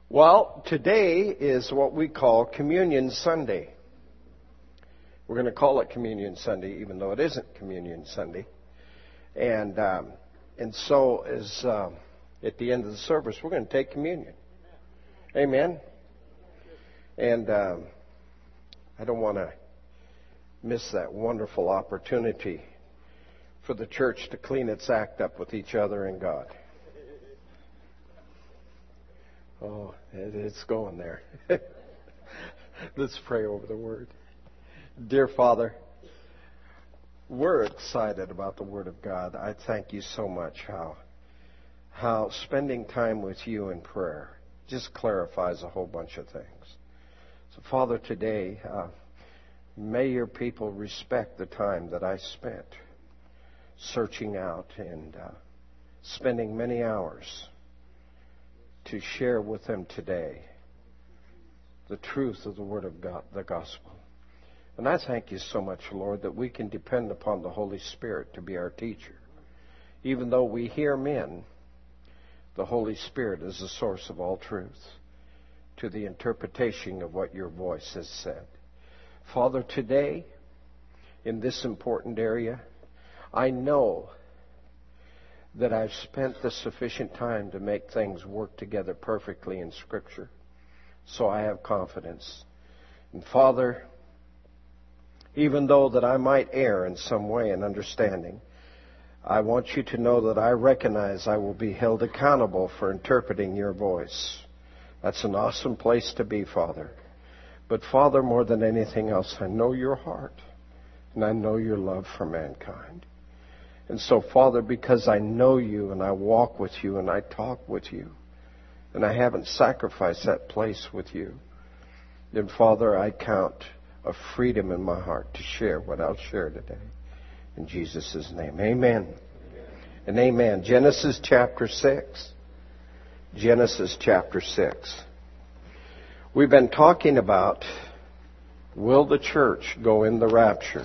Well, today is what we call Communion Sunday. We're going to call it Communion Sunday, even though it isn't Communion Sunday. And so as at the end of the service, we're going to take communion. Amen. And I don't want to miss that wonderful opportunity for the church to clean its act up with each other and God. Oh, it's going there. Let's pray over the Word. Dear Father, we're excited about the Word of God. I thank you so much how spending time with you in prayer just clarifies a whole bunch of things. So, Father, today, may your people respect the time that I spent searching out and spending many hours to share with them today the truth of the Word of God, the gospel. And I thank you so much, Lord, that we can depend upon the Holy Spirit to be our teacher. Even though we hear men, the Holy Spirit is the source of all truth to the interpretation of what your voice has said. Father, today, in this important area, I know that I've spent the sufficient time to make things work together perfectly in Scripture. So I have confidence. And Father, even though that I might err in some way in understanding, I want you to know that I recognize I will be held accountable for interpreting your voice. That's an awesome place to be, Father. But Father, more than anything else, I know your heart, and I know your love for mankind. And so, Father, because I know you and I walk with you and I talk with you, and I haven't sacrificed that place with you, then, Father, I count a freedom in my heart to share what I'll share today. In Jesus' name, amen. And amen. Genesis chapter 6. Genesis chapter 6. We've been talking about, will the church go in the rapture?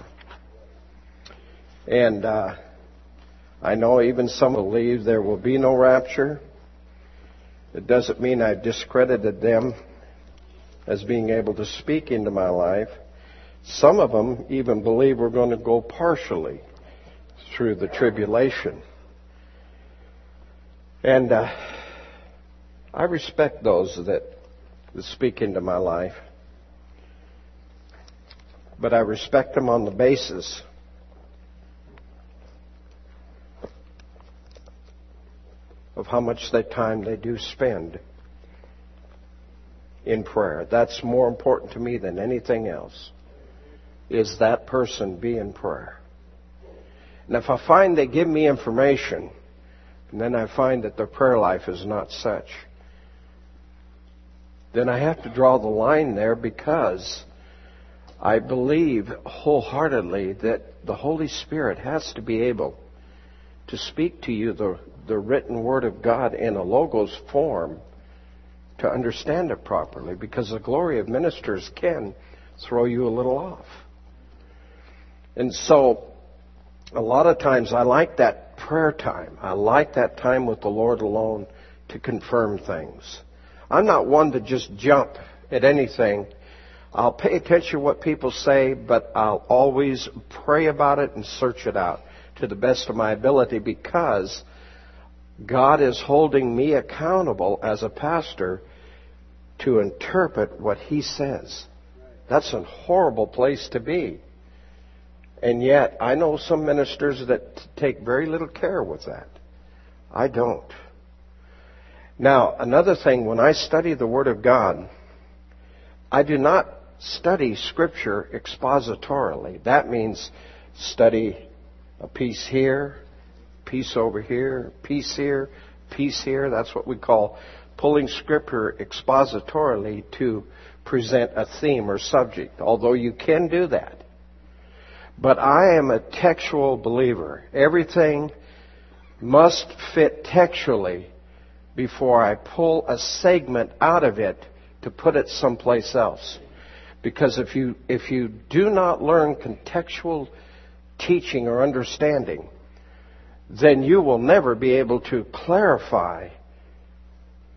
And I know even some believe there will be no rapture. It doesn't mean I've discredited them as being able to speak into my life. Some of them even believe we're going to go partially through the tribulation. And I respect those that speak into my life. But I respect them on the basis of how much time they do spend in prayer. That's more important to me than anything else, is that person be in prayer. And if I find they give me information, and then I find that their prayer life is not such, then I have to draw the line there, because I believe wholeheartedly that the Holy Spirit has to be able to speak to you the written Word of God in a logos form to understand it properly, because the glory of ministers can throw you a little off. And so, a lot of times I like that prayer time. I like that time with the Lord alone to confirm things. I'm not one to just jump at anything. I'll pay attention to what people say, but I'll always pray about it and search it out to the best of my ability, because God is holding me accountable as a pastor to interpret what He says. That's a horrible place to be. And yet, I know some ministers that take very little care with that. I don't. Now, another thing, when I study the Word of God, I do not study Scripture expositorily. That means study a piece here, piece over here, piece here, piece here. That's what we call pulling Scripture expositorily to present a theme or subject, although you can do that. But I am a textual believer. Everything must fit textually before I pull a segment out of it to put it someplace else. Because if you do not learn contextual teaching or understanding, then you will never be able to clarify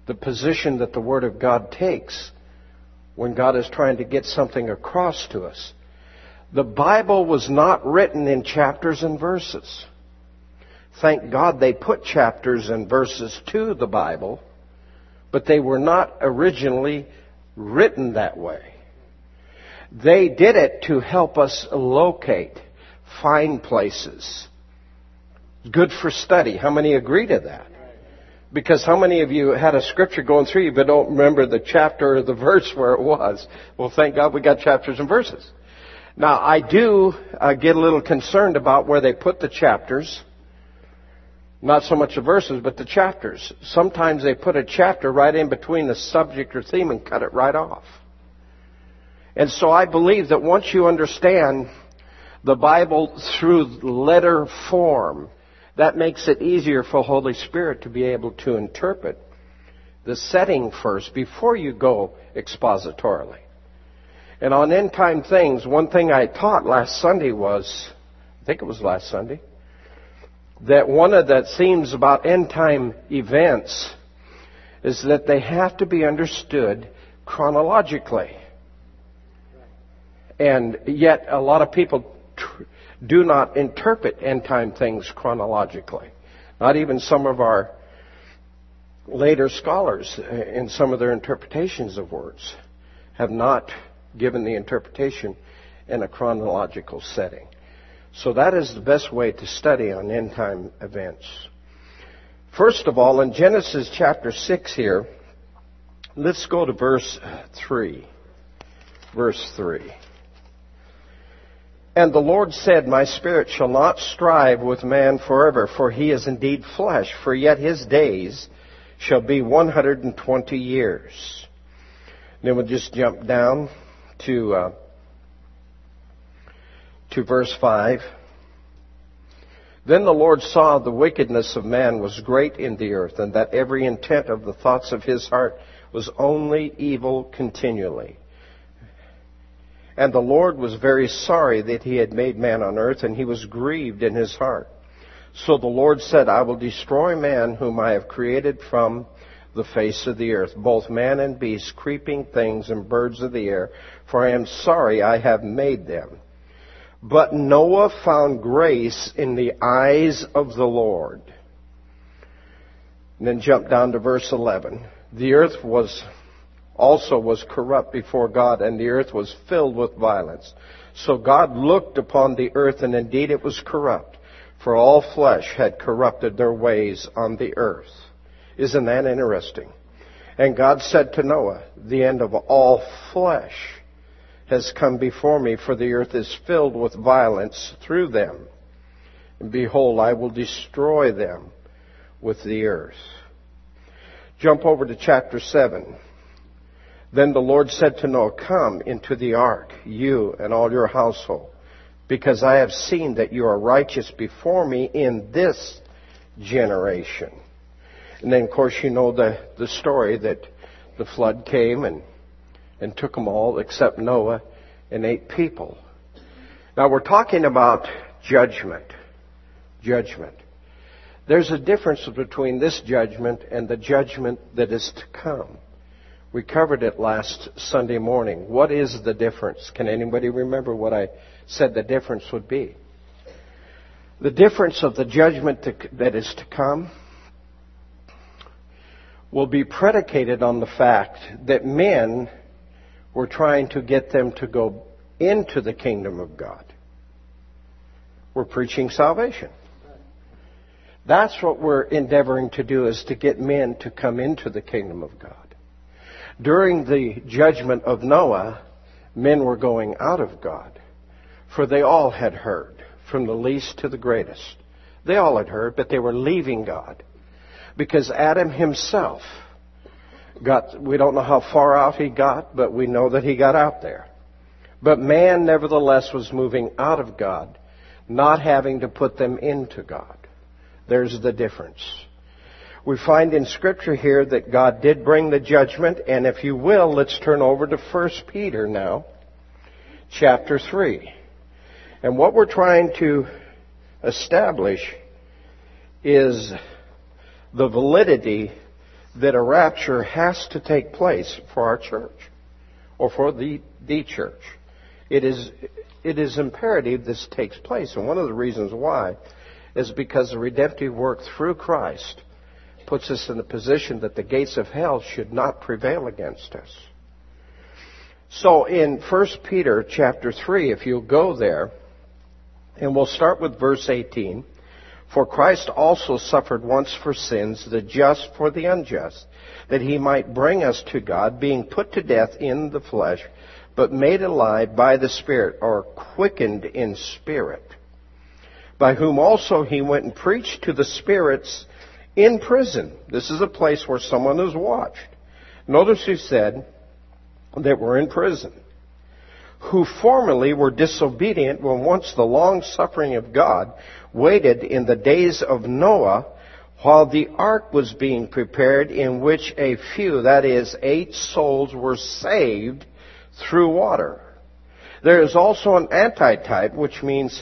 the position that the Word of God takes when God is trying to get something across to us. The Bible was not written in chapters and verses. Thank God they put chapters and verses to the Bible, but they were not originally written that way. They did it to help us locate, find places. Good for study. How many agree to that? Because how many of you had a scripture going through you but don't remember the chapter or the verse where it was? Well, thank God we got chapters and verses. Now, I do get a little concerned about where they put the chapters. Not so much the verses, but the chapters. Sometimes they put a chapter right in between the subject or theme and cut it right off. And so I believe that once you understand the Bible through letter form, that makes it easier for the Holy Spirit to be able to interpret the setting first before you go expositorily. And on end time things, one thing I taught last Sunday was, I think it was last Sunday, that one of the themes about end time events is that they have to be understood chronologically. And yet a lot of people do not interpret end time things chronologically. Not even some of our later scholars in some of their interpretations of words have not given the interpretation in a chronological setting. So that is the best way to study on end time events. First of all, in Genesis chapter 6 here, let's go to verse 3. Verse 3. And the Lord said, My spirit shall not strive with man forever, for he is indeed flesh, for yet his days shall be 120 years. Then we'll just jump down to verse 5. Then the Lord saw the wickedness of man was great in the earth, and that every intent of the thoughts of his heart was only evil continually. And the Lord was very sorry that he had made man on earth, and he was grieved in his heart. So the Lord said, I will destroy man whom I have created from the face of the earth, both man and beast, creeping things and birds of the air, for I am sorry I have made them. But Noah found grace in the eyes of the Lord. And then jump down to verse 11. The earth was corrupt before God, and the earth was filled with violence. So God looked upon the earth, and indeed it was corrupt, for all flesh had corrupted their ways on the earth. Isn't that interesting? And God said to Noah, the end of all flesh has come before me, for the earth is filled with violence through them. And behold, I will destroy them with the earth. Jump over to chapter 7. Then the Lord said to Noah, Come into the ark, you and all your household, because I have seen that you are righteous before me in this generation. And then, of course, you know the story that the flood came and took them all except Noah and 8 people. Now, we're talking about judgment. Judgment. There's a difference between this judgment and the judgment that is to come. We covered it last Sunday morning. What is the difference? Can anybody remember what I said the difference would be? The difference of the judgment that is to come will be predicated on the fact that men were trying to get them to go into the kingdom of God. We're preaching salvation. That's what we're endeavoring to do, is to get men to come into the kingdom of God. During the judgment of Noah, men were going out of God, for they all had heard, from the least to the greatest. They all had heard, but they were leaving God. Because Adam himself we don't know how far out he got, but we know that he got out there. But man, nevertheless, was moving out of God, not having to put them into God. There's the difference. We find in Scripture here that God did bring the judgment, and if you will, let's turn over to 1 Peter now, chapter 3. And what we're trying to establish is the validity that a rapture has to take place for our church, or for the church. It is imperative this takes place. And one of the reasons why is because the redemptive work through Christ puts us in the position that the gates of hell should not prevail against us. So in 1 Peter chapter 3, if you'll go there, and we'll start with verse 18. For Christ also suffered once for sins, the just for the unjust, that he might bring us to God, being put to death in the flesh, but made alive by the Spirit, or quickened in spirit, by whom also he went and preached to the spirits in prison. This is a place where someone is watched. Notice he said that we're in prison. Who formerly were disobedient when once the long suffering of God waited in the days of Noah, while the ark was being prepared, in which a few, that is, 8 souls, were saved through water. There is also an antitype, which means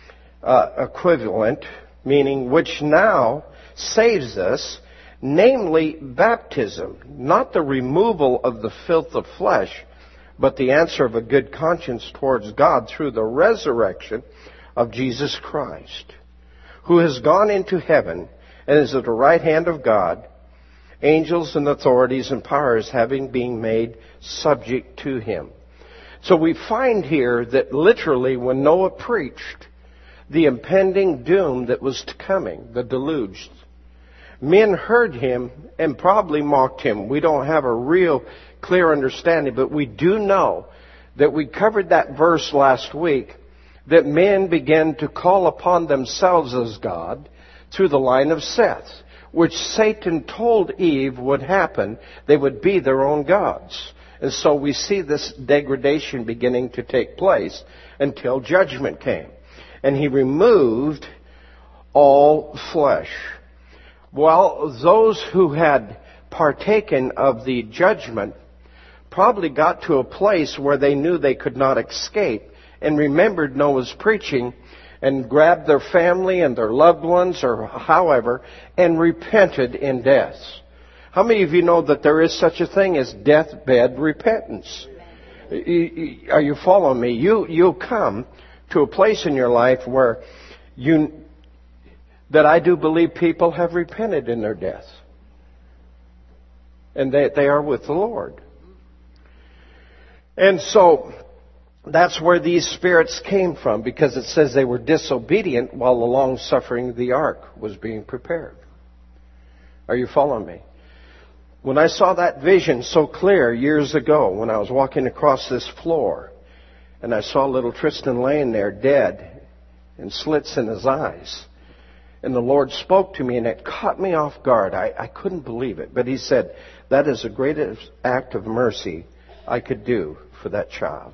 equivalent, meaning which now saves us, namely baptism, not the removal of the filth of flesh, but the answer of a good conscience towards God through the resurrection of Jesus Christ, who has gone into heaven and is at the right hand of God, angels and authorities and powers having been made subject to him. So we find here that literally when Noah preached the impending doom that was coming, the deluge, men heard him and probably mocked him. We don't have a real clear understanding, but we do know that we covered that verse last week, that men began to call upon themselves as God through the line of Seth, which Satan told Eve would happen. They would be their own gods. And so we see this degradation beginning to take place until judgment came. And he removed all flesh. Well, those who had partaken of the judgment probably got to a place where they knew they could not escape and remembered Noah's preaching and grabbed their family and their loved ones or however and repented in death. How many of you know that there is such a thing as deathbed repentance? Are you following me? You'll come to a place in your life where that I do believe people have repented in their death. And they are with the Lord. And so that's where these spirits came from, because it says they were disobedient while the long suffering of the ark was being prepared. Are you following me? When I saw that vision so clear years ago, when I was walking across this floor, and I saw little Tristan laying there dead and slits in his eyes, and the Lord spoke to me, and it caught me off guard. I couldn't believe it. But he said, that is the greatest act of mercy I could do for that child.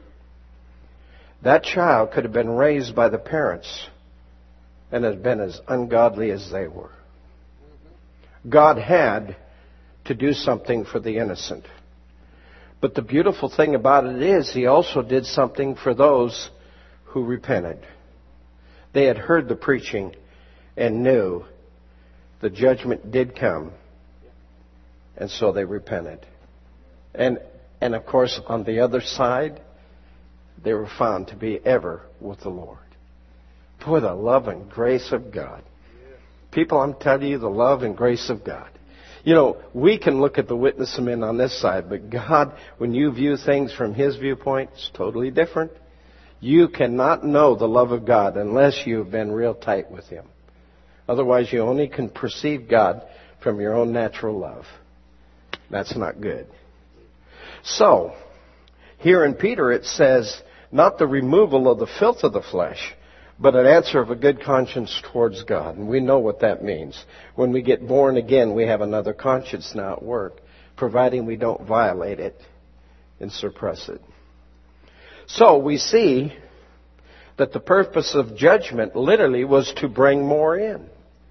That child could have been raised by the parents and had been as ungodly as they were. God had to do something for the innocent. But the beautiful thing about it is he also did something for those who repented. They had heard the preaching and knew the judgment did come. And so they repented. And of course, on the other side, they were found to be ever with the Lord. Boy, the love and grace of God. People, I'm telling you, the love and grace of God. You know, we can look at the witness of men on this side, but God, when you view things from His viewpoint, it's totally different. You cannot know the love of God unless you've been real tight with Him. Otherwise, you only can perceive God from your own natural love. That's not good. So, here in Peter it says, not the removal of the filth of the flesh, but an answer of a good conscience towards God. And we know what that means. When we get born again, we have another conscience now at work, providing we don't violate it and suppress it. So we see that the purpose of judgment literally was to bring more in.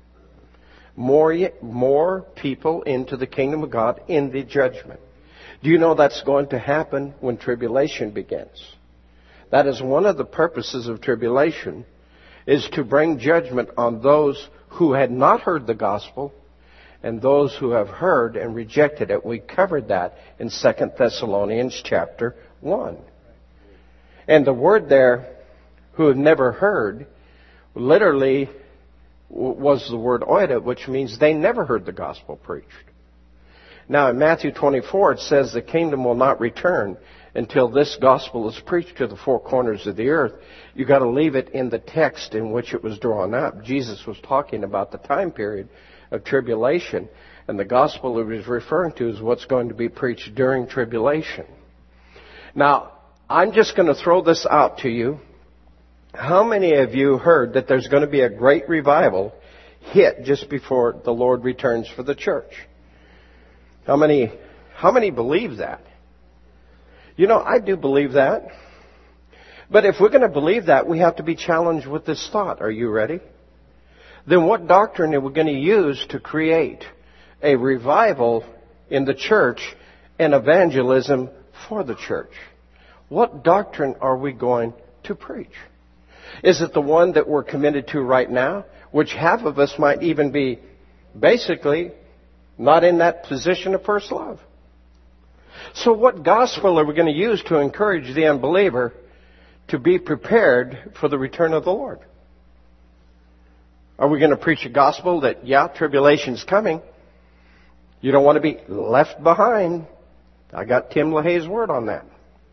More people into the kingdom of God in the judgment. Do you know that's going to happen when tribulation begins? That is one of the purposes of tribulation, is to bring judgment on those who had not heard the gospel and those who have heard and rejected it. We covered that in 2 Thessalonians chapter 1. And the word there, who have never heard, literally was the word oida, which means they never heard the gospel preached. Now in Matthew 24 it says the kingdom will not return until this gospel is preached to the four corners of the earth. You've got to leave it in the text in which it was drawn up. Jesus was talking about the time period of tribulation, and the gospel he was referring to is what's going to be preached during tribulation. Now, I'm just going to throw this out to you. How many of you heard that there's going to be a great revival hit just before the Lord returns for the church? How many believe that? You know, I do believe that. But if we're going to believe that, we have to be challenged with this thought. Are you ready? Then what doctrine are we going to use to create a revival in the church and evangelism for the church? What doctrine are we going to preach? Is it the one that we're committed to right now, which half of us might even be basically not in that position of first love? So what gospel are we going to use to encourage the unbeliever to be prepared for the return of the Lord? Are we going to preach a gospel that, yeah, tribulation's coming. You don't want to be left behind. I got Tim LaHaye's word on that.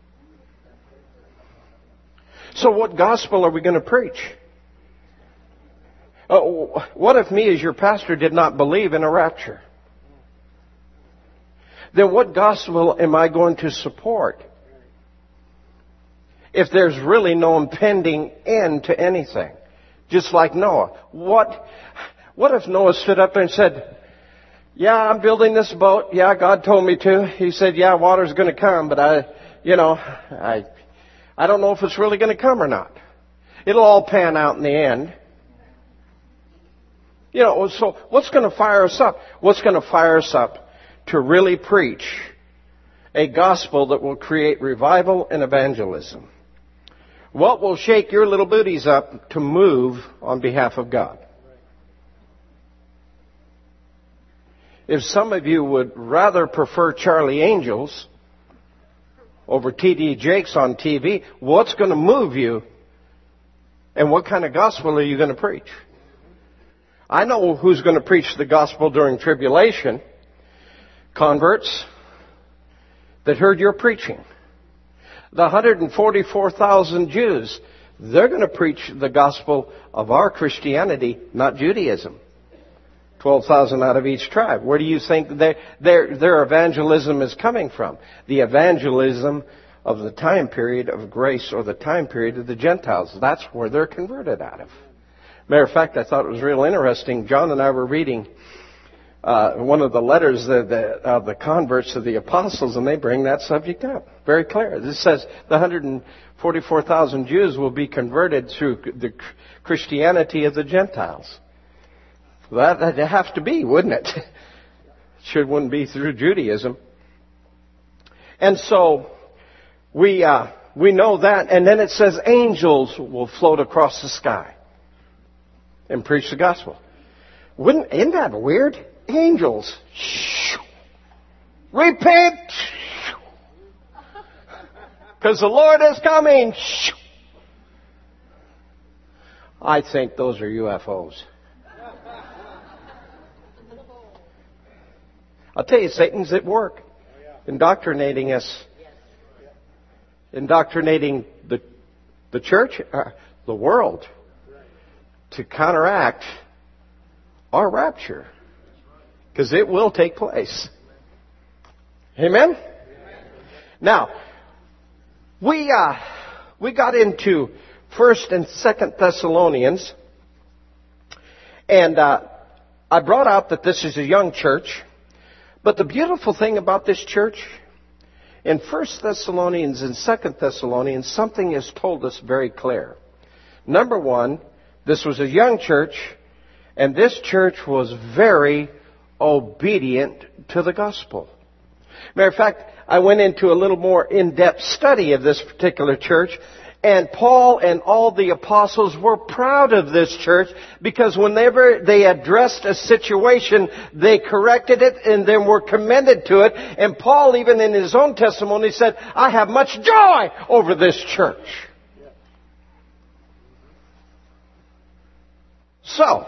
So what gospel are we going to preach? What if me as your pastor did not believe in a rapture? Then what gospel am I going to support if there's really no impending end to anything? Just like Noah. What if Noah stood up there and said, yeah, I'm building this boat. Yeah, God told me to. He said, yeah, water's going to come, but I don't know if it's really going to come or not. It'll all pan out in the end. You know, so what's going to fire us up? What's going to fire us up to really preach a gospel that will create revival and evangelism? What will shake your little booties up to move on behalf of God? If some of you would rather prefer Charlie Angels over T.D. Jakes on TV, what's going to move you? And what kind of gospel are you going to preach? I know who's going to preach the gospel during tribulation. Converts that heard your preaching. The 144,000 Jews, they're going to preach the gospel of our Christianity, not Judaism. 12,000 out of each tribe. Where do you think their evangelism is coming from? The evangelism of the time period of grace, or the time period of the Gentiles. That's where they're converted out of. Matter of fact, I thought it was real interesting. John and I were reading one of the letters of the converts of the apostles, and they bring that subject up. Very clear. This says the 144,000 Jews will be converted through the Christianity of the Gentiles. That'd have to be, wouldn't it? Wouldn't be through Judaism. And so we know that, and then it says angels will float across the sky and preach the gospel. Isn't that weird? Angels. Repent! Because the Lord is coming. I think those are UFOs. I'll tell you, Satan's at work, indoctrinating us, indoctrinating the church, the world, to counteract our rapture, because it will take place. Amen? Now, we got into 1st and 2nd Thessalonians, and I brought out that this is a young church. But the beautiful thing about this church, in 1 Thessalonians and 2 Thessalonians, something is told us very clear. Number one, this was a young church, and this church was very obedient to the gospel. Matter of fact, I went into a little more in-depth study of this particular church, And Paul and all the apostles were proud of this church because whenever they addressed a situation, they corrected it and then were commended to it. And Paul, even in his own testimony, said, I have much joy over this church. So,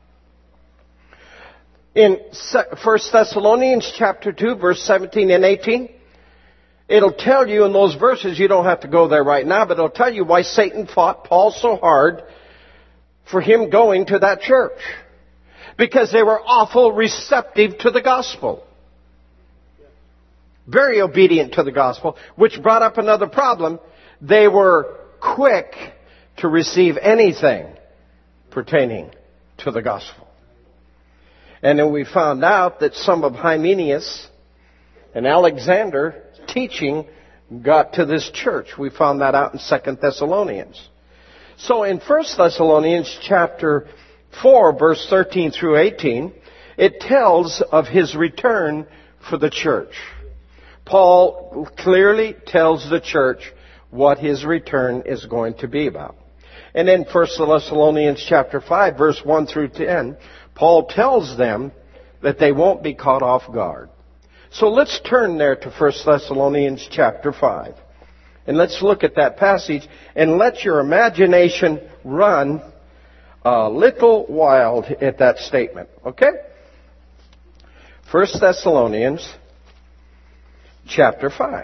in 1 Thessalonians chapter 2, verse 17 and 18, it'll tell you in those verses, you don't have to go there right now, but it'll tell you why Satan fought Paul so hard for him going to that church. Because they were awful receptive to the gospel. Very obedient to the gospel, which brought up another problem. They were quick to receive anything pertaining to the gospel. And then we found out that some of Hymenaeus and Alexander teaching got to this church. We found that out in 2 Thessalonians. So in 1 Thessalonians chapter 4, verse 13 through 18, it tells of his return for the church. Paul clearly tells the church what his return is going to be about. And in 1 Thessalonians chapter 5, verse 1 through 10, Paul tells them that they won't be caught off guard. So let's turn there to 1 Thessalonians chapter 5. And let's look at that passage and let your imagination run a little wild at that statement. Okay? 1 Thessalonians chapter 5.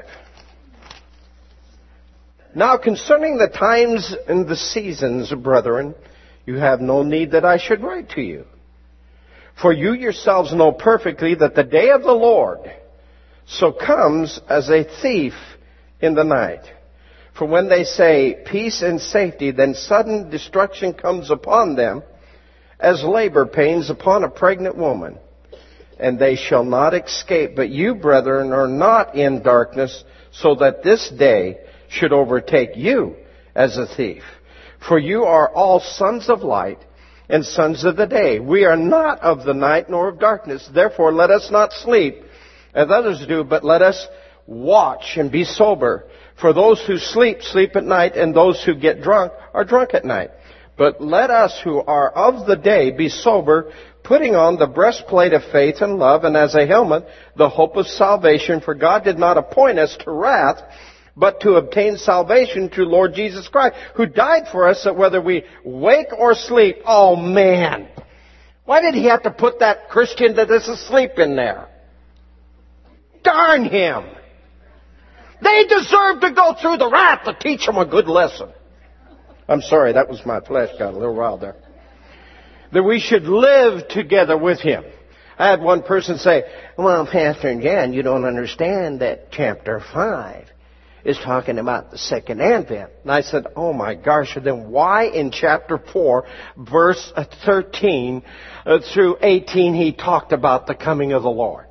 Now concerning the times and the seasons, brethren, you have no need that I should write to you. For you yourselves know perfectly that the day of the Lord so comes as a thief in the night. For when they say peace and safety, then sudden destruction comes upon them as labor pains upon a pregnant woman. And they shall not escape. But you, brethren, are not in darkness, so that this day should overtake you as a thief. For you are all sons of light and sons of the day. We are not of the night nor of darkness. Therefore let us not sleep as others do, but let us watch and be sober. For those who sleep, sleep at night, and those who get drunk are drunk at night. But let us who are of the day be sober, putting on the breastplate of faith and love, and as a helmet, the hope of salvation. For God did not appoint us to wrath, but to obtain salvation through Lord Jesus Christ, who died for us, that whether we wake or sleep. Oh man! Why did he have to put that Christian that is asleep in there? Darn him! They deserve to go through the wrath to teach them a good lesson. I'm sorry, that was my flesh got a little wild there. That we should live together with him. I had one person say, well, Pastor Jan, you don't understand that chapter 5 is talking about the second advent. And I said, oh my gosh, then why in chapter 4, verse 13 through 18, he talked about the coming of the Lord?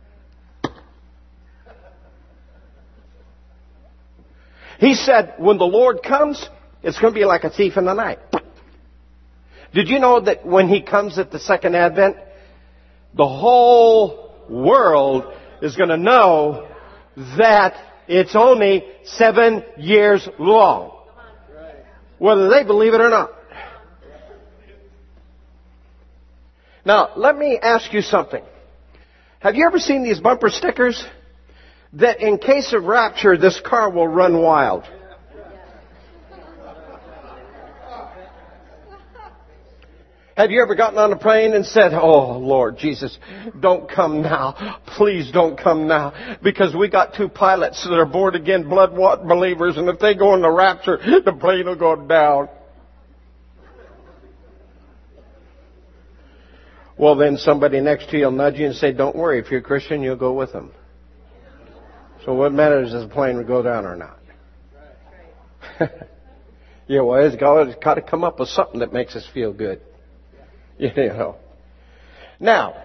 He said, when the Lord comes, it's going to be like a thief in the night. Did you know that when he comes at the second advent, the whole world is going to know that it's only 7 years long, whether they believe it or not. Now, let me ask you something. Have you ever seen these bumper stickers that in case of rapture, this car will run wild? Have you ever gotten on a plane and said, oh, Lord Jesus, don't come now. Please don't come now. Because we got 2 pilots that are born again, blood-washed believers, and if they go in the rapture, the plane will go down. Well, then somebody next to you will nudge you and say, don't worry, if you're a Christian, you'll go with them. So what matters is the plane will go down or not? Yeah, well, it's got to come up with something that makes us feel good. You know. Now,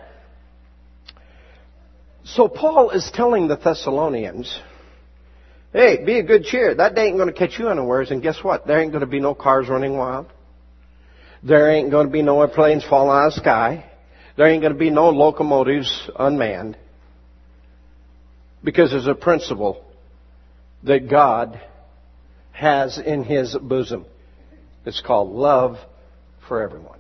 so Paul is telling the Thessalonians, hey, be of good cheer. That day ain't going to catch you unawares. And guess what? There ain't going to be no cars running wild. There ain't going to be no airplanes falling out of the sky. There ain't going to be no locomotives unmanned. Because there's a principle that God has in His bosom. It's called love for everyone.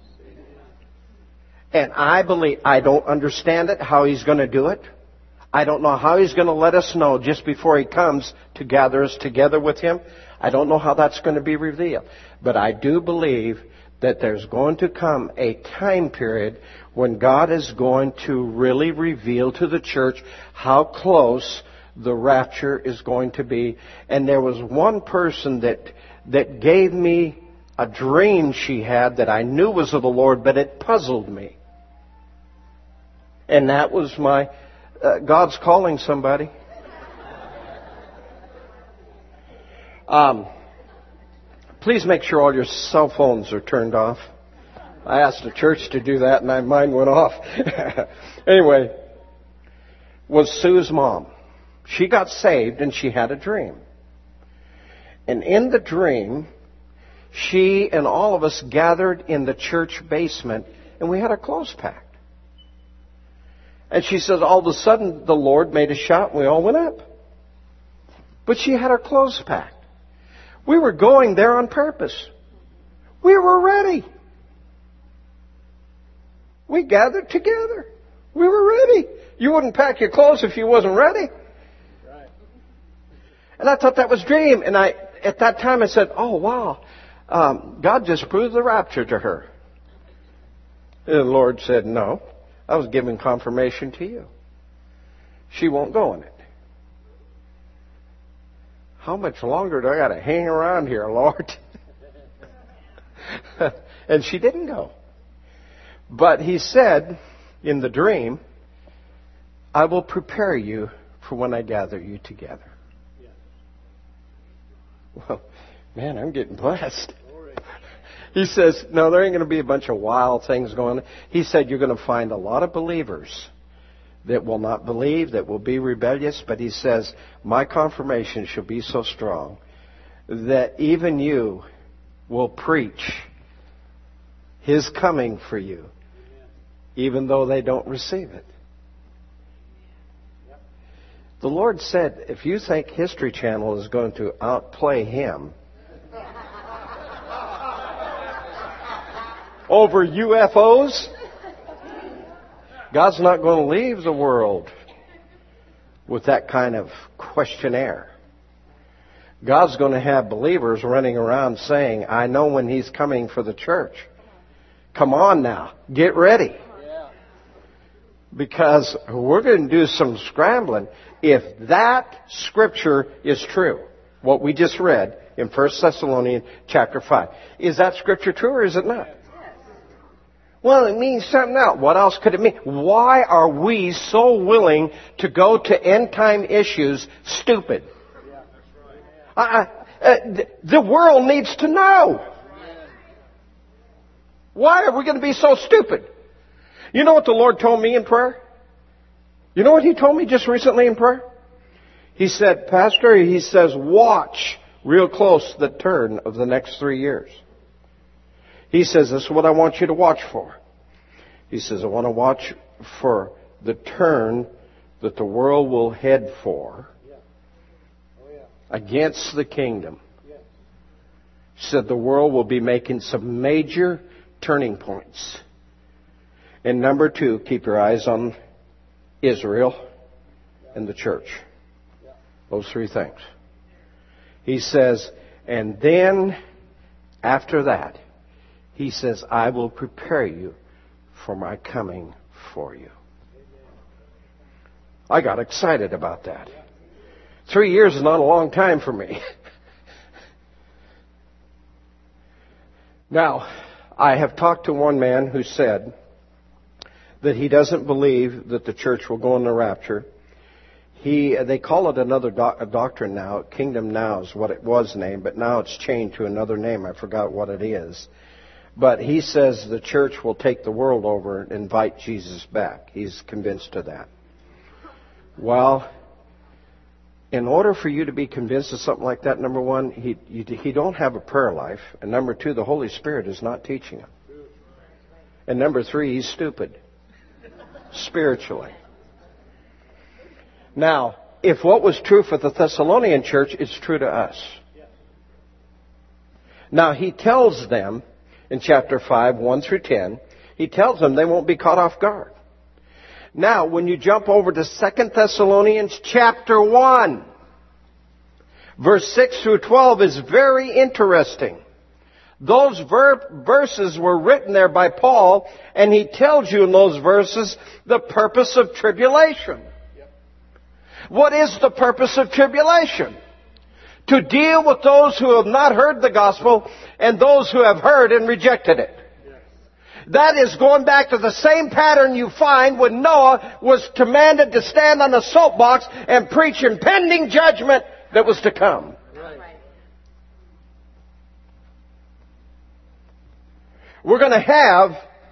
And I believe, I don't understand it, how He's going to do it. I don't know how He's going to let us know just before He comes to gather us together with Him. I don't know how that's going to be revealed. But I do believe that there's going to come a time period when God is going to really reveal to the church how close the rapture is going to be. And there was one person that gave me a dream she had that I knew was of the Lord, but it puzzled me. And that was my, God's calling somebody. Please make sure all your cell phones are turned off. I asked the church to do that and mine went off. Anyway, was Sue's mom. She got saved and she had a dream. And in the dream, she and all of us gathered in the church basement and we had our clothes packed. And she says all of a sudden the Lord made a shout and we all went up. But she had her clothes packed. We were going there on purpose. We were ready. We gathered together. We were ready. You wouldn't pack your clothes if you wasn't ready. Right. And I thought that was dream. And at that time I said, oh wow, God just proved the rapture to her. And the Lord said, no, I was giving confirmation to you. She won't go in it. How much longer do I got to hang around here, Lord? And she didn't go. But He said in the dream, I will prepare you for when I gather you together. Well, man, I'm getting blessed. He says, no, there ain't going to be a bunch of wild things going on. He said, you're going to find a lot of believers that will not believe, that will be rebellious. But He says, my confirmation shall be so strong that even you will preach His coming for you, even though they don't receive it. The Lord said, if you think History Channel is going to outplay Him over UFOs, God's not going to leave the world with that kind of questionnaire. God's going to have believers running around saying, I know when He's coming for the church. Come on now, get ready. Because we're going to do some scrambling. If that scripture is true, what we just read in 1 Thessalonians chapter 5, is that scripture true or is it not? Well, it means something else. What else could it mean? Why are we so willing to go to end time issues stupid? The world needs to know. Why are we going to be so stupid? You know what the Lord told me in prayer? You know what He told me just recently in prayer? He said, Pastor, He says, watch real close the turn of the next 3 years. He says, this is what I want you to watch for. He says, I want to watch for the turn that the world will head for against the kingdom. He said the world will be making some major turning points. And number 2, keep your eyes on Israel and the church. Those 3 things. He says, and then after that, He says, I will prepare you for my coming for you. I got excited about that. 3 years is not a long time for me. Now, I have talked to one man who said that he doesn't believe that the church will go in the rapture. They call it another doctrine now. Kingdom Now is what it was named, but now it's changed to another name. I forgot what it is. But he says the church will take the world over and invite Jesus back. He's convinced of that. Well, in order for you to be convinced of something like that, number 1, he don't have a prayer life. And number 2, the Holy Spirit is not teaching him. And number 3, he's stupid. Spiritually. Now, if what was true for the Thessalonian church, it's true to us. Now, he tells them in chapter 5, 1 through 10, he tells them they won't be caught off guard. Now, when you jump over to 2 Thessalonians chapter 1, verse 6 through 12 is very interesting. Those verses were written there by Paul, and he tells you in those verses the purpose of tribulation. What is the purpose of tribulation? To deal with those who have not heard the gospel and those who have heard and rejected it. That is going back to the same pattern you find when Noah was commanded to stand on a soapbox and preach impending judgment that was to come. We're going to have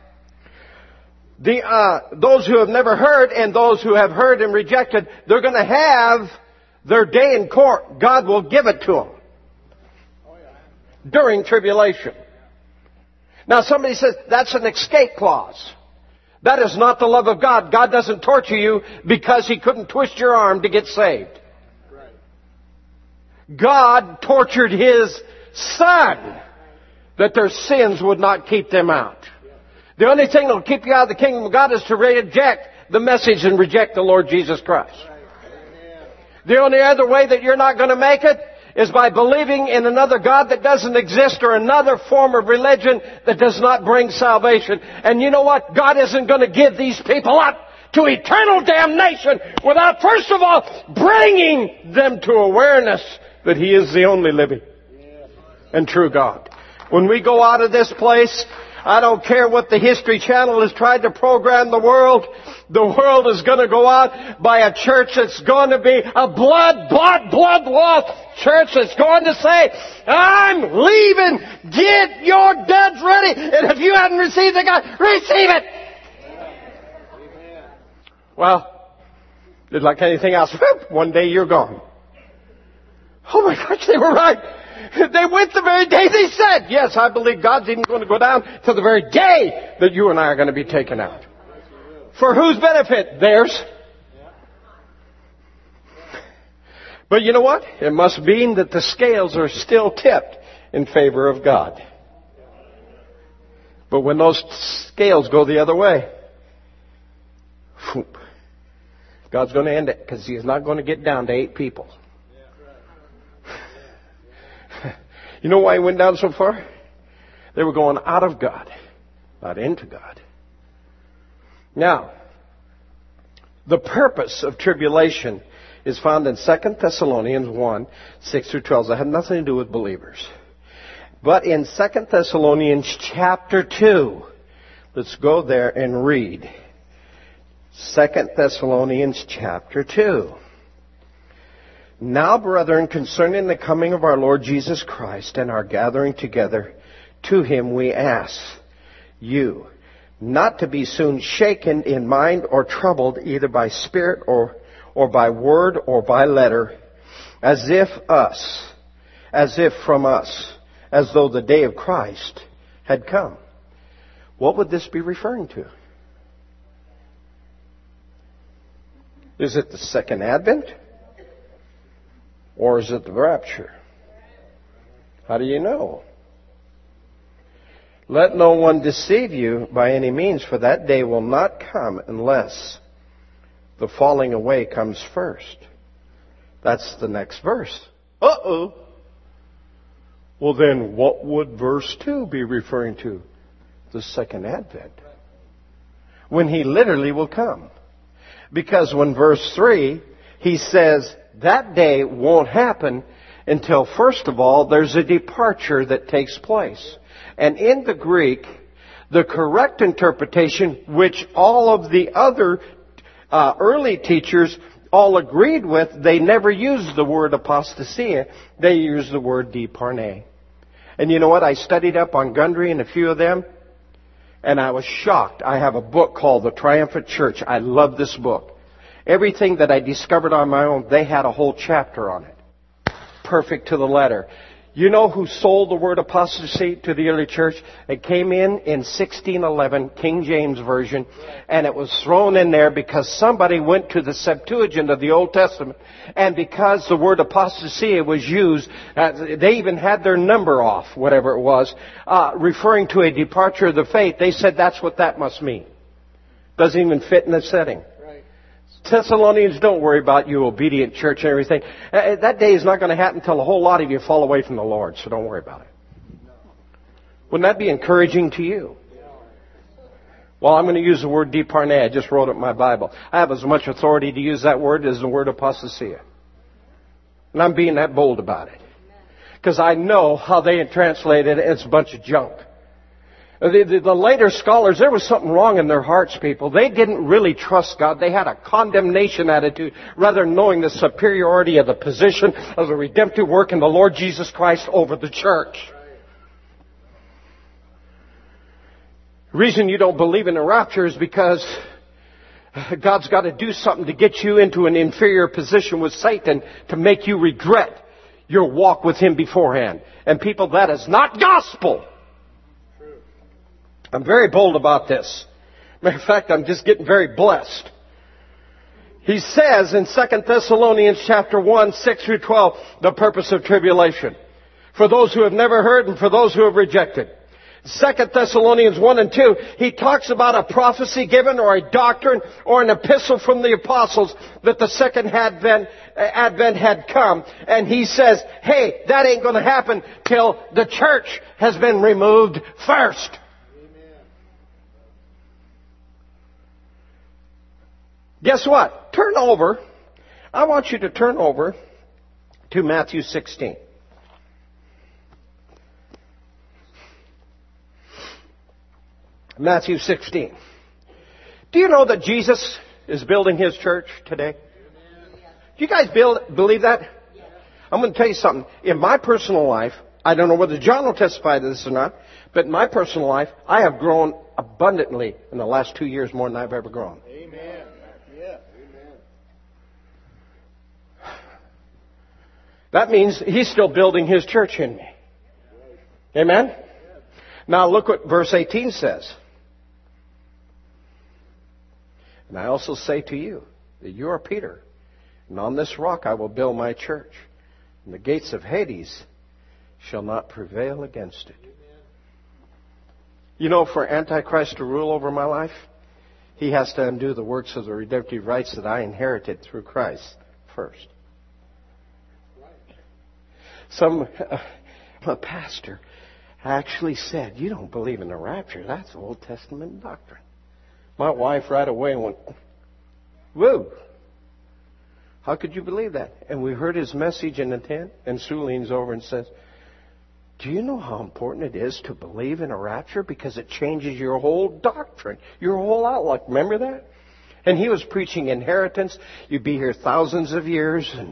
those who have never heard and those who have heard and rejected. They're going to have their day in court. God will give it to them during tribulation. Now somebody says that's an escape clause. That is not the love of God. God doesn't torture you because He couldn't twist your arm to get saved. God tortured His Son that their sins would not keep them out. The only thing that will keep you out of the kingdom of God is to reject the message and reject the Lord Jesus Christ. The only other way that you're not going to make it is by believing in another God that doesn't exist or another form of religion that does not bring salvation. And you know what? God isn't going to give these people up to eternal damnation without first of all bringing them to awareness that He is the only living and true God. When we go out of this place, I don't care what the History Channel has tried to program the world is going to go out by a church that's going to be a blood-lost church that's going to say, I'm leaving, get your duds ready, and if you haven't received the God, receive it! Well, it's like anything else. One day you're gone. Oh my gosh, they were right. They went the very day they said, yes, I believe God's even going to go down to the very day that you and I are going to be taken out. For whose benefit? Theirs. But you know what? It must mean that the scales are still tipped in favor of God. But when those scales go the other way, God's going to end it because He's not going to get down to 8 people. You know why He went down so far? They were going out of God, not into God. Now, the purpose of tribulation is found in 2 Thessalonians 1, 6 through 12. It had nothing to do with believers. But in 2 Thessalonians chapter 2, let's go there and read. 2 Thessalonians chapter 2. Now, brethren, concerning the coming of our Lord Jesus Christ and our gathering together to Him, we ask you not to be soon shaken in mind or troubled either by spirit or by word or by letter, as if from us, as though the day of Christ had come. What would this be referring to? Is it the second advent? Or is it the rapture? How do you know? Let no one deceive you by any means, for that day will not come unless the falling away comes first. That's the next verse. Uh-oh. Well then, what would verse 2 be referring to? The second advent. When He literally will come. Because when verse 3, he says, that day won't happen until, first of all, there's a departure that takes place. And in the Greek, the correct interpretation, which all of the other early teachers all agreed with, they never used the word apostasia. They used the word deparne. And you know what? I studied up on Gundry and a few of them, and I was shocked. I have a book called The Triumphant Church. I love this book. Everything that I discovered on my own, they had a whole chapter on it. Perfect to the letter. You know who sold the word apostasy to the early church? It came in 1611, King James Version, and it was thrown in there because somebody went to the Septuagint of the Old Testament, and because the word apostasy was used, they even had their number off, whatever it was, referring to a departure of the faith. They said that's what that must mean. Doesn't even fit in the setting. Thessalonians, don't worry about you obedient church and everything. That day is not going to happen until a whole lot of you fall away from the Lord, so don't worry about it. Wouldn't that be encouraging to you? Well, I'm going to use the word deparne. I just wrote it in my Bible. I have as much authority to use that word as the word apostasia. And I'm being that bold about it. Because I know how they translated it. It's a bunch of junk. The later scholars, there was something wrong in their hearts, people. They didn't really trust God. They had a condemnation attitude rather than knowing the superiority of the position of the redemptive work in the Lord Jesus Christ over the church. The reason you don't believe in the rapture is because God's got to do something to get you into an inferior position with Satan to make you regret your walk with Him beforehand. And people, that is not gospel. I'm very bold about this. Matter of fact, I'm just getting very blessed. He says in 2 Thessalonians chapter 1, 6 through 12, the purpose of tribulation. For those who have never heard and for those who have rejected. 2 Thessalonians 1 and 2, he talks about a prophecy given or a doctrine or an epistle from the apostles that the second advent had come. And he says, hey, that ain't going to happen till the church has been removed first. Guess what? I want you to turn over to Matthew 16. Matthew 16. Do you know that Jesus is building His church today? Do you guys believe that? I'm going to tell you something. In my personal life, I don't know whether John will testify to this or not, but in my personal life, I have grown abundantly in the last 2 years more than I've ever grown. Amen. That means He's still building His church in me. Amen? Now look what verse 18 says. And I also say to you that you are Peter, and on this rock I will build my church, and the gates of Hades shall not prevail against it. You know, for Antichrist to rule over my life, he has to undo the works of the redemptive rights that I inherited through Christ first. A pastor actually said, you don't believe in the rapture. That's Old Testament doctrine. My wife right away went, whoa. How could you believe that? And we heard his message in the tent, and Sue leans over and says, do you know how important it is to believe in a rapture? Because it changes your whole doctrine, your whole outlook. Remember that? And he was preaching inheritance. You'd be here thousands of years. And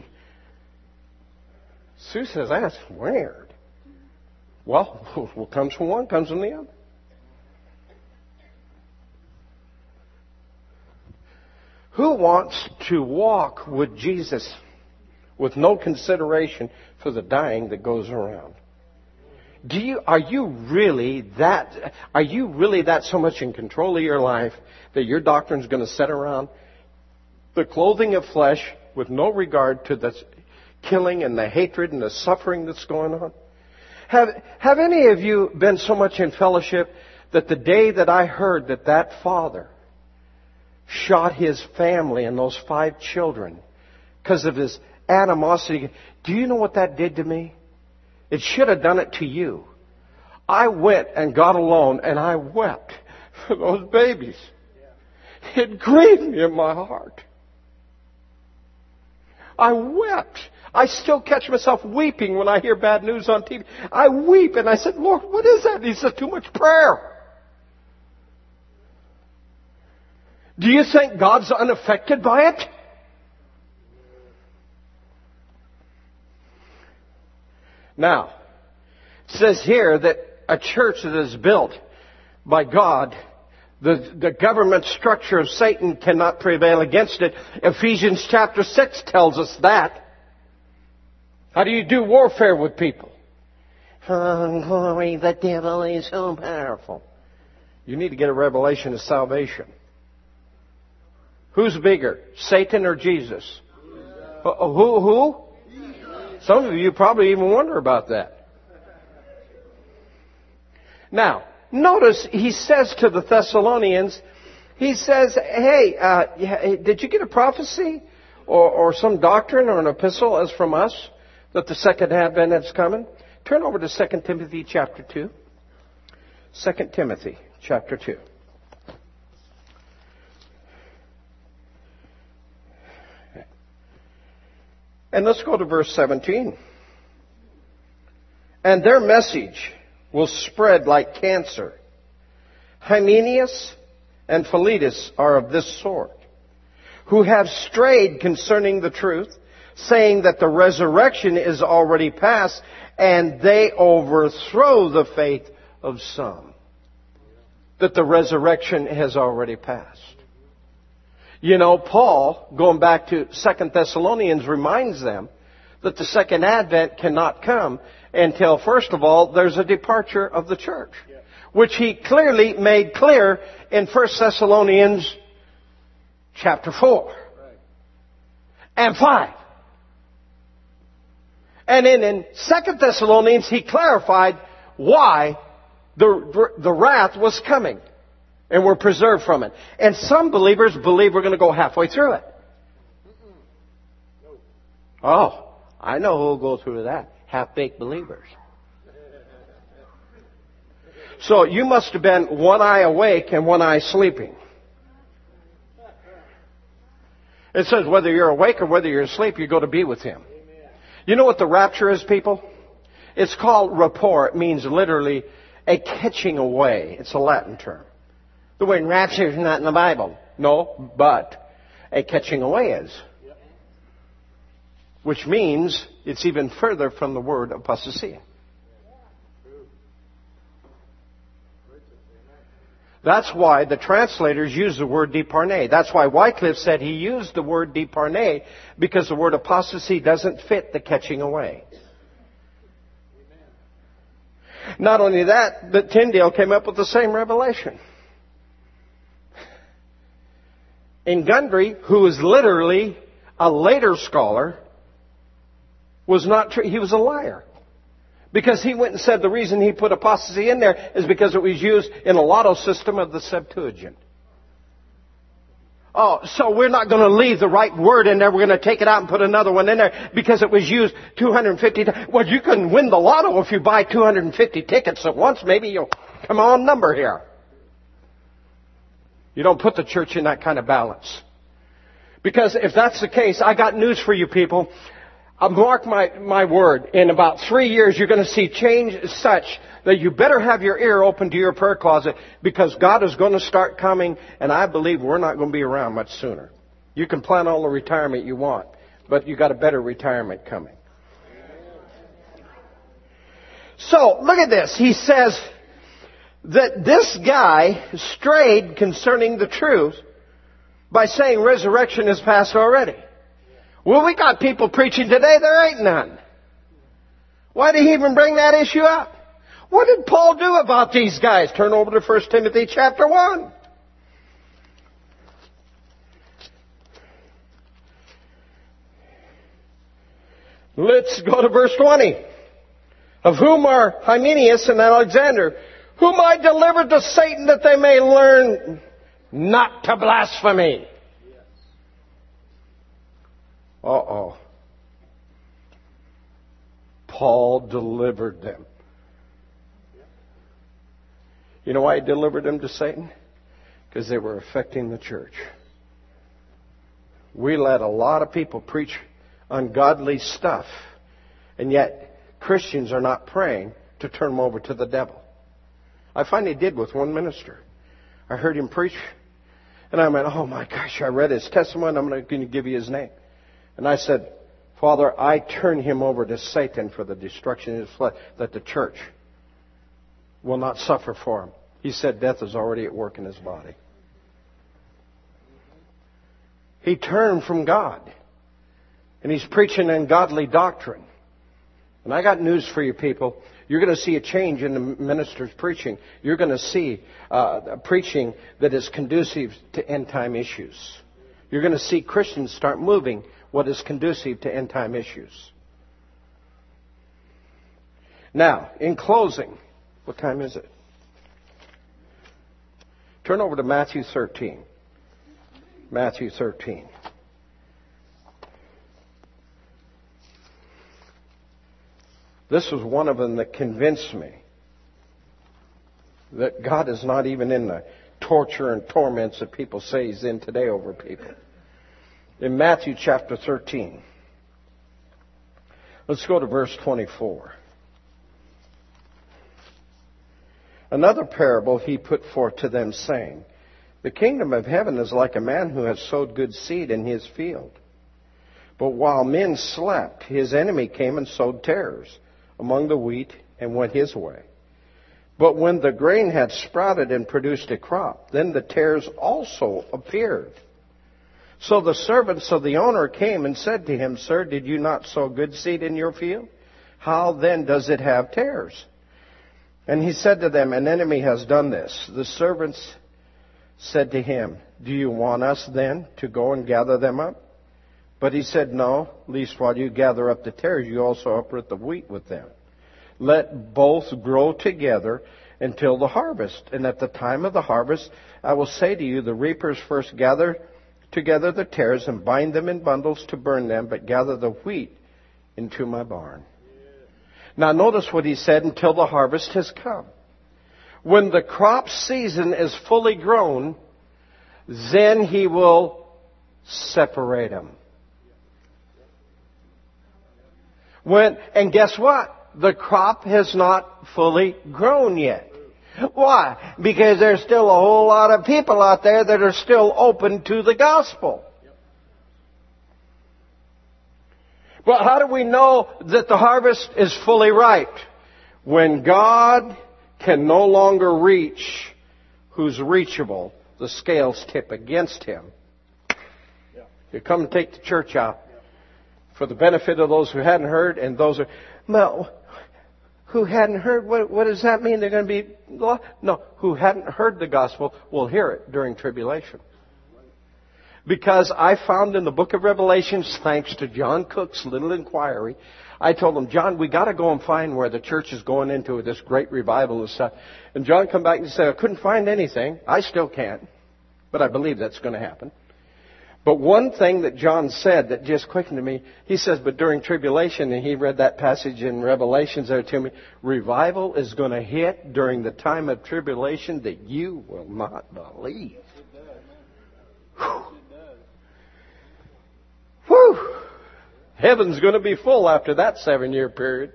Sue says, that's weird. Well, what comes from one comes from the other. Who wants to walk with Jesus with no consideration for the dying that goes around? Are you really that so much in control of your life that your doctrine is going to set around the clothing of flesh with no regard to the killing and the hatred and the suffering that's going on? Have any of you been so much in fellowship that the day that I heard that father shot his family and those 5 children because of his animosity, do you know what that did to me? It should have done it to you. I went and got alone and I wept for those babies. It grieved me in my heart. I wept. I still catch myself weeping when I hear bad news on TV. I weep and I said, Lord, what is that? And He said, too much prayer. Do you think God's unaffected by it? Now, it says here that a church that is built by God, the government structure of Satan cannot prevail against it. Ephesians chapter 6 tells us that. How do you do warfare with people? Oh, glory, the devil is so powerful. You need to get a revelation of salvation. Who's bigger, Satan or Jesus? Who? Some of you probably even wonder about that. Now, notice he says to the Thessalonians, he says, hey, did you get a prophecy or some doctrine or an epistle as from us that the second advent is coming? Turn over to 2 Timothy chapter 2. 2 Timothy chapter 2. And let's go to verse 17. And their message will spread like cancer. Hymenaeus and Philetus are of this sort, who have strayed concerning the truth, saying that the resurrection is already past, and they overthrow the faith of some. That the resurrection has already passed. You know, Paul, going back to 2 Thessalonians, reminds them that the second advent cannot come until, first of all, there's a departure of the church. Which he clearly made clear in 1 Thessalonians chapter 4 and 5. And in 2 Thessalonians, he clarified why the wrath was coming. And we're preserved from it. And some believers believe we're going to go halfway through it. Oh, I know who will go through that. Half-baked believers. So you must have been one eye awake and one eye sleeping. It says whether you're awake or whether you're asleep, you go to be with Him. You know what the rapture is, people? It's called rapport. It means literally a catching away. It's a Latin term. The word rapture is not in the Bible. No, but a catching away is. Which means it's even further from the word apostasia. That's why the translators use the word deparne. That's why Wycliffe said he used the word deparne, because the word apostasy doesn't fit the catching away. Not only that, but Tyndale came up with the same revelation. And Gundry, who was literally a later scholar, was not true. He was a liar. Because he went and said the reason he put apostasy in there is because it was used in a lotto system of the Septuagint. Oh, so we're not going to leave the right word in there. We're going to take it out and put another one in there because it was used 250 times. Well, you can win the lotto if you buy 250 tickets at once. Maybe you'll come on number here. You don't put the church in that kind of balance. Because if that's the case, I got news for you people. I'll mark my word. In about 3 years, you're going to see change such that you better have your ear open to your prayer closet, because God is going to start coming, and I believe we're not going to be around much sooner. You can plan all the retirement you want, but you got a better retirement coming. So, look at this. He says that this guy strayed concerning the truth by saying resurrection is past already. Well, we got people preaching today, there ain't none. Why did he even bring that issue up? What did Paul do about these guys? Turn over to 1 Timothy chapter 1. Let's go to verse 20. Of whom are Hymenaeus and Alexander, whom I delivered to Satan that they may learn not to blaspheme. Uh-oh. Paul delivered them. You know why he delivered them to Satan? Because they were affecting the church. We let a lot of people preach ungodly stuff, and yet Christians are not praying to turn them over to the devil. I finally did with one minister. I heard him preach, and I went, oh my gosh, I read his testimony, I'm going to give you his name. And I said, Father, I turn him over to Satan for the destruction of his flesh, that the church will not suffer for him. He said death is already at work in his body. He turned from God. And he's preaching ungodly doctrine. And I got news for you people. You're going to see a change in the minister's preaching. You're going to see preaching that is conducive to end-time issues. You're going to see Christians start moving what is conducive to end-time issues. Now, in closing, what time is it? Turn over to Matthew 13. Matthew 13. This was one of them that convinced me that God is not even in the torture and torments that people say He's in today over people. In Matthew chapter 13, let's go to verse 24. Another parable He put forth to them, saying, The kingdom of heaven is like a man who has sowed good seed in his field. But while men slept, his enemy came and sowed tares among the wheat and went his way. But when the grain had sprouted and produced a crop, then the tares also appeared. So the servants of the owner came and said to him, Sir, did you not sow good seed in your field? How then does it have tares? And he said to them, An enemy has done this. The servants said to him, Do you want us then to go and gather them up? But he said, No, lest while you gather up the tares, you also uproot the wheat with them. Let both grow together until the harvest. And at the time of the harvest, I will say to you, the reapers first gather together the tares and bind them in bundles to burn them, but gather the wheat into my barn. Now notice what he said, until the harvest has come. When the crop season is fully grown, then he will separate them. And guess what? The crop has not fully grown yet. Why? Because there's still a whole lot of people out there that are still open to the gospel. But how do we know that the harvest is fully ripe? When God can no longer reach who's reachable, the scales tip against him. You come and take the church out for the benefit of those who hadn't heard and those who hadn't heard. What does that mean? They're going to be lost? No, who hadn't heard the gospel will hear it during tribulation. Because I found in the book of Revelations, thanks to John Cook's little inquiry, I told him, John, we got to go and find where the church is going into this great revival and stuff. And John come back and said, I couldn't find anything. I still can't. But I believe that's going to happen. But one thing that John said that just quickened to me, he says, but during tribulation, and he read that passage in Revelations there to me, revival is going to hit during the time of tribulation that you will not believe. Whew! Heaven's going to be full after that 7-year period.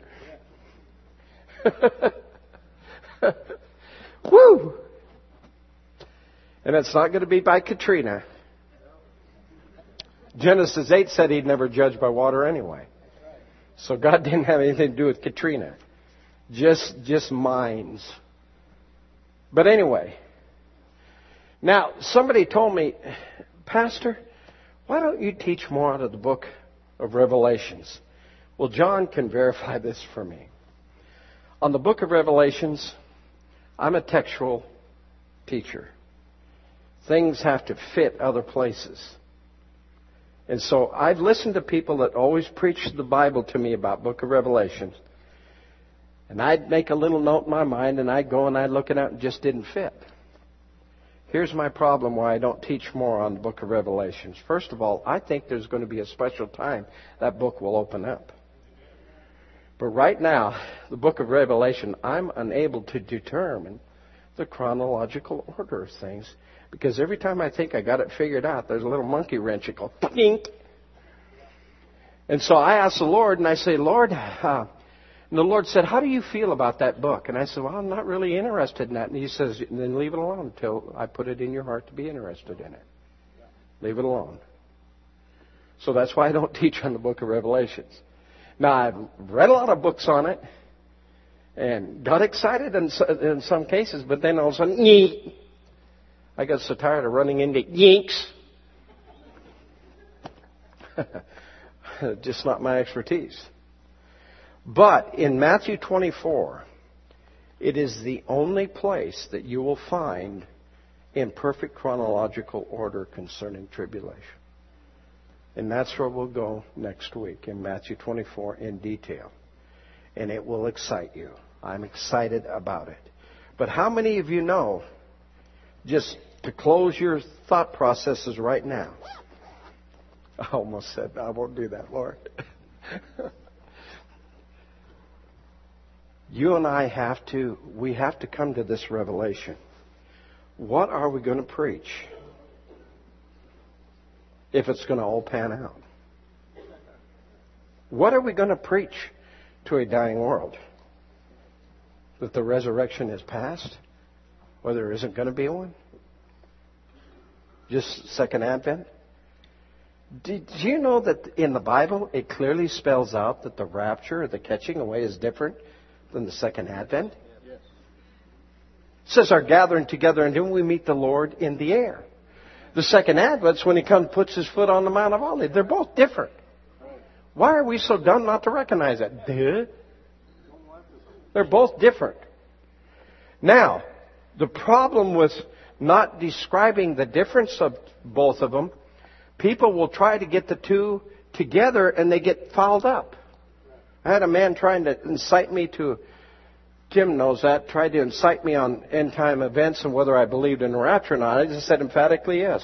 Woo! And it's not going to be by Katrina. Genesis 8 said He'd never judge by water anyway. So God didn't have anything to do with Katrina. Just minds. But anyway. Now, somebody told me, Pastor, why don't you teach more out of the book of Revelations? Well, John can verify this for me. On the book of Revelations, I'm a textual teacher. Things have to fit other places. And so I've listened to people that always preach the Bible to me about book of Revelations. And I'd make a little note in my mind, and I'd go and I'd look it up, and it just didn't fit. Here's my problem why I don't teach more on the book of Revelations. First of all, I think there's going to be a special time that book will open up. But right now, the book of Revelation, I'm unable to determine the chronological order of things. Because every time I think I got it figured out, there's a little monkey wrench that goes, pink. And so I asked the Lord, and I say, Lord, and the Lord said, how do you feel about that book? And I said, well, I'm not really interested in that. And He says, then leave it alone until I put it in your heart to be interested in it. Leave it alone. So that's why I don't teach on the book of Revelations. Now, I've read a lot of books on it and got excited in some cases, but then all of a sudden, yeet. I got so tired of running into yinks. Just not my expertise. But in Matthew 24, it is the only place that you will find in perfect chronological order concerning tribulation. And that's where we'll go next week, in Matthew 24 in detail. And it will excite you. I'm excited about it. But how many of you know, just to close your thought processes right now, I almost said, I won't do that, Lord. You and I have to come to this revelation. What are we going to preach if it's going to all pan out? What are we going to preach to a dying world? That the resurrection is past? Or there isn't going to be one? Just second advent? Did you know that in the Bible it clearly spells out that the rapture or the catching away is different than the second advent? Yes. It says our gathering together and then we meet the Lord in the air. The second advent's when He comes and puts His foot on the Mount of Olives. They're both different. Why are we so dumb not to recognize that? They're both different. Now, the problem with not describing the difference of both of them, people will try to get the two together and they get fouled up. I had a man trying to incite me to, Tim knows that, tried to incite me on end time events and whether I believed in the rapture or not. I just said emphatically yes.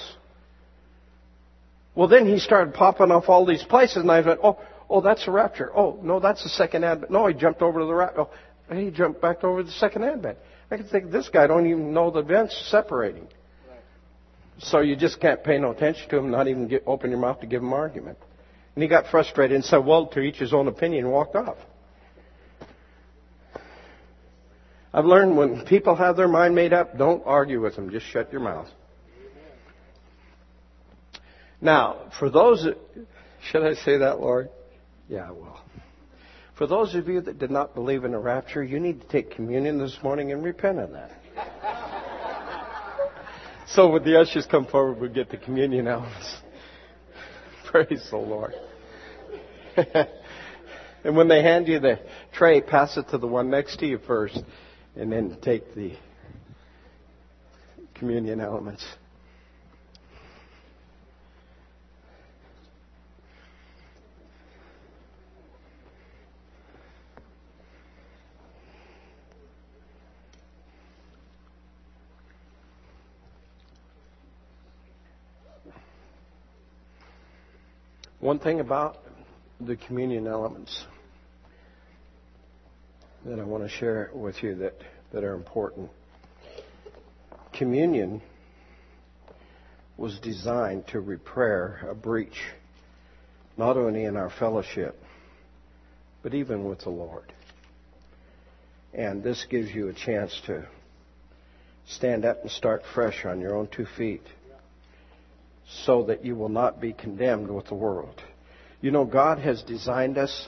Well, then he started popping off all these places and I went, oh, that's the rapture. Oh, no, that's the second advent. No, he jumped over to the rapture. Oh, he jumped back over to the second advent. I could think this guy don't even know the events separating. So you just can't pay no attention to him, not even open your mouth to give him argument. And he got frustrated and said, well, to each his own opinion, and walked off. I've learned when people have their mind made up, don't argue with them. Just shut your mouth. Now, for those that... Should I say that, Lord? Yeah, I will. For those of you that did not believe in the rapture, you need to take communion this morning and repent of that. So when the ushers come forward, we'll get the communion elements. Praise the Lord. And when they hand you the tray, pass it to the one next to you first, and then take the communion elements. One thing about the communion elements that I want to share with you that are important. Communion was designed to repair a breach, not only in our fellowship, but even with the Lord. And this gives you a chance to stand up and start fresh on your own 2 feet, so that you will not be condemned with the world. You know, God has designed us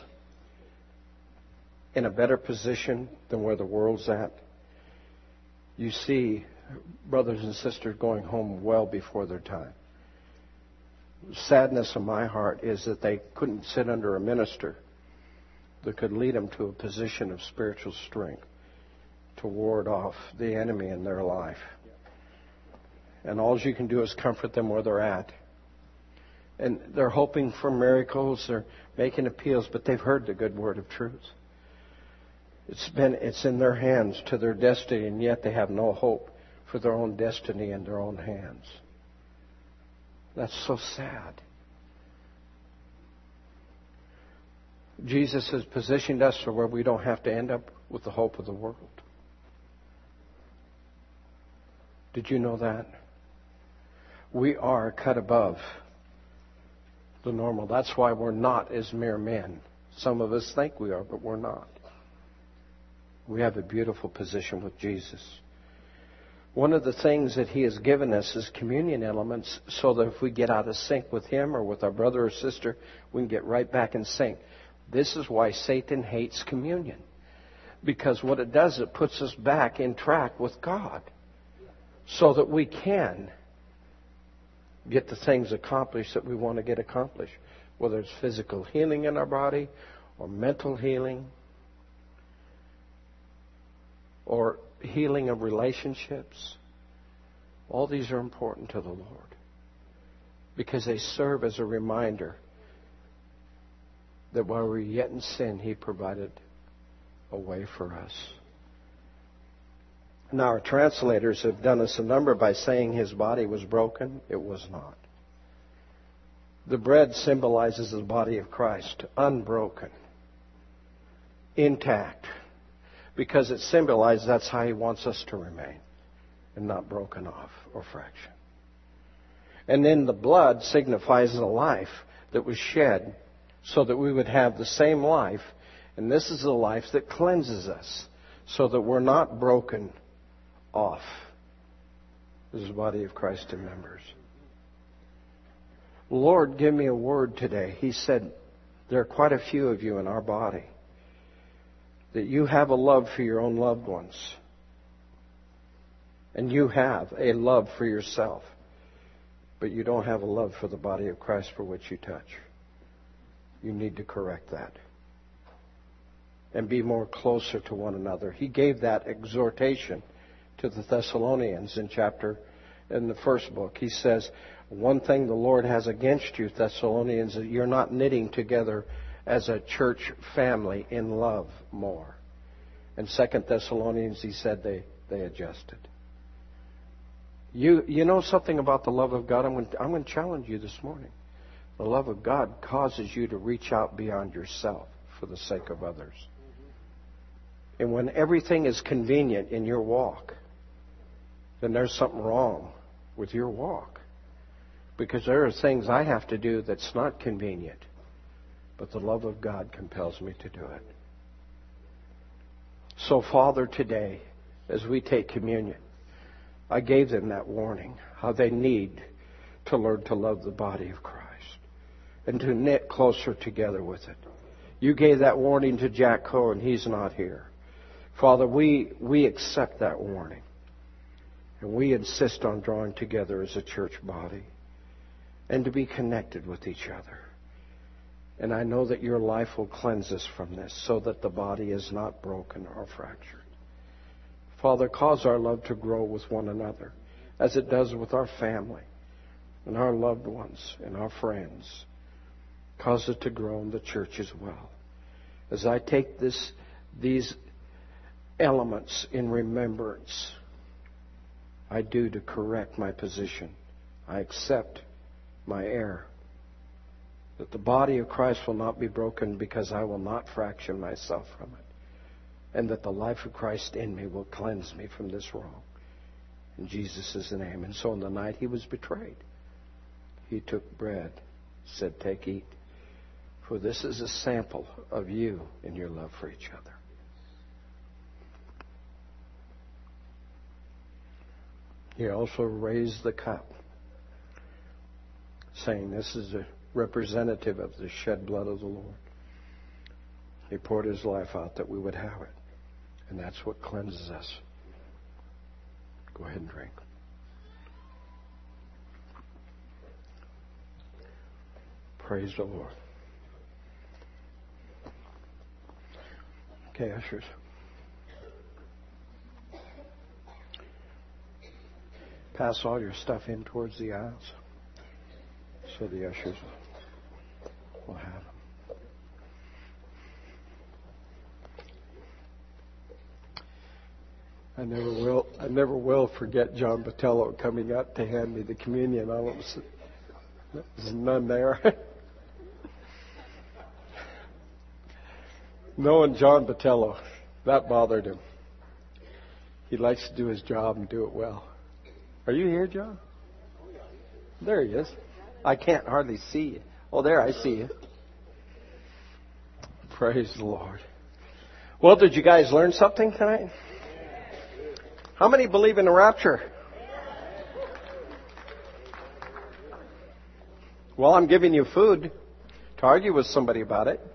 in a better position than where the world's at. You see brothers and sisters going home well before their time. Sadness in my heart is that they couldn't sit under a minister that could lead them to a position of spiritual strength to ward off the enemy in their life. And all you can do is comfort them where they're at. And they're hoping for miracles, they're making appeals, but they've heard the good word of truth. It's in their hands to their destiny, and yet they have no hope for their own destiny in their own hands. That's so sad. Jesus has positioned us for where we don't have to end up with the hope of the world. Did you know that? We are cut above the normal. That's why we're not as mere men. Some of us think we are, but we're not. We have a beautiful position with Jesus. One of the things that He has given us is communion elements so that if we get out of sync with Him or with our brother or sister, we can get right back in sync. This is why Satan hates communion. Because what it does, it puts us back in track with God so that we can get the things accomplished that we want to get accomplished, whether it's physical healing in our body or mental healing or healing of relationships. All these are important to the Lord because they serve as a reminder that while we were yet in sin, He provided a way for us. Now, our translators have done us a number by saying His body was broken. It was not. The bread symbolizes the body of Christ, unbroken, intact, because it symbolizes that's how He wants us to remain, and not broken off or fractured. And then the blood signifies the life that was shed so that we would have the same life, and this is the life that cleanses us so that we're not broken off as the body of Christ in members. Lord, give me a word today. He said, there are quite a few of you in our body that you have a love for your own loved ones. And you have a love for yourself. But you don't have a love for the body of Christ for which you touch. You need to correct that. And be more closer to one another. He gave that exhortation to the Thessalonians in the first book. He says, one thing the Lord has against you, Thessalonians, is you're not knitting together as a church family in love more. In 2 Thessalonians, he said they adjusted. You know something about the love of God? I'm going to challenge you this morning. The love of God causes you to reach out beyond yourself for the sake of others. And when everything is convenient in your walk, then there's something wrong with your walk. Because there are things I have to do that's not convenient. But the love of God compels me to do it. So, Father, today, as we take communion, I gave them that warning, how they need to learn to love the body of Christ and to knit closer together with it. You gave that warning to Jack Coe, and he's not here. Father, we accept that warning. And we insist on drawing together as a church body and to be connected with each other. And I know that your life will cleanse us from this so that the body is not broken or fractured. Father, cause our love to grow with one another as it does with our family and our loved ones and our friends. Cause it to grow in the church as well. As I take these elements in remembrance, I do to correct my position. I accept my error. That the body of Christ will not be broken because I will not fracture myself from it. And that the life of Christ in me will cleanse me from this wrong. In Jesus' name. And so on the night He was betrayed, He took bread, said, take, eat. For this is a sample of you and your love for each other. He also raised the cup, saying, this is a representative of the shed blood of the Lord. He poured His life out that we would have it. And that's what cleanses us. Go ahead and drink. Praise the Lord. Okay, ushers. Pass all your stuff in towards the aisles so the ushers will have them. I never will forget John Botello coming up to hand me the communion. There's none there. Knowing John Botello, that bothered him. He likes to do his job and do it well. Are you here, John? There he is. I can't hardly see you. Oh, there, I see you. Praise the Lord. Well, did you guys learn something tonight? How many believe in the rapture? Well, I'm giving you food to argue with somebody about it.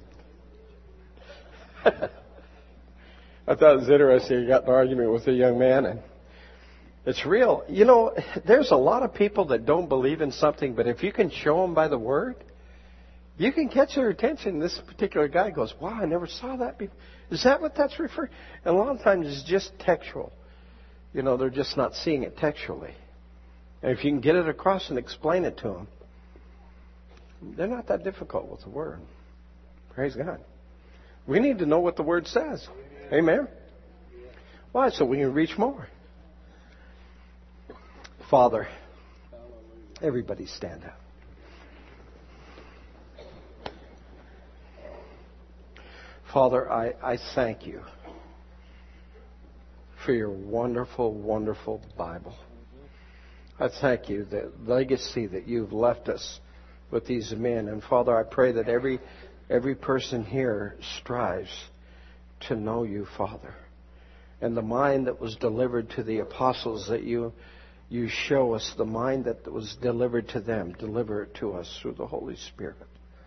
I thought it was interesting. You got in an argument with a young man, and it's real. You know, there's a lot of people that don't believe in something, but if you can show them by the Word, You can catch their attention. This particular guy goes, wow, I never saw that before. Is that what that's referring? And a lot of times it's just textual. You know, they're just not seeing it textually. And if you can get it across and explain it to them, they're not that difficult with the Word. Praise God. We need to know what the Word says. Amen? Why? So we can reach more. Father, everybody stand up. Father, I thank you for your wonderful, wonderful Bible. I thank you the legacy that you've left us with these men. And Father, I pray that every person here strives to know you, Father. And the mind that was delivered to the apostles that you show us, the mind that was delivered to them, deliver it to us through the Holy Spirit.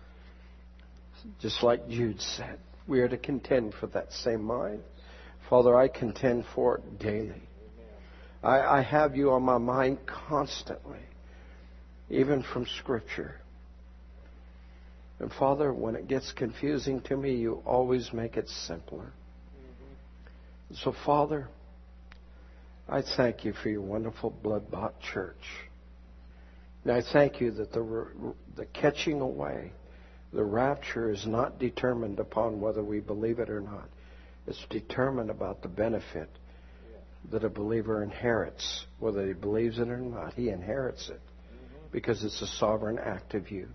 Just like Jude said, we are to contend for that same mind. Father, I contend for it daily. I have you on my mind constantly, even from Scripture. And Father, when it gets confusing to me, you always make it simpler. So Father, I thank you for your wonderful blood-bought church. And I thank you that the catching away, the rapture is not determined upon whether we believe it or not. It's determined about the benefit that a believer inherits. Whether he believes it or not, he inherits it because it's a sovereign act of you,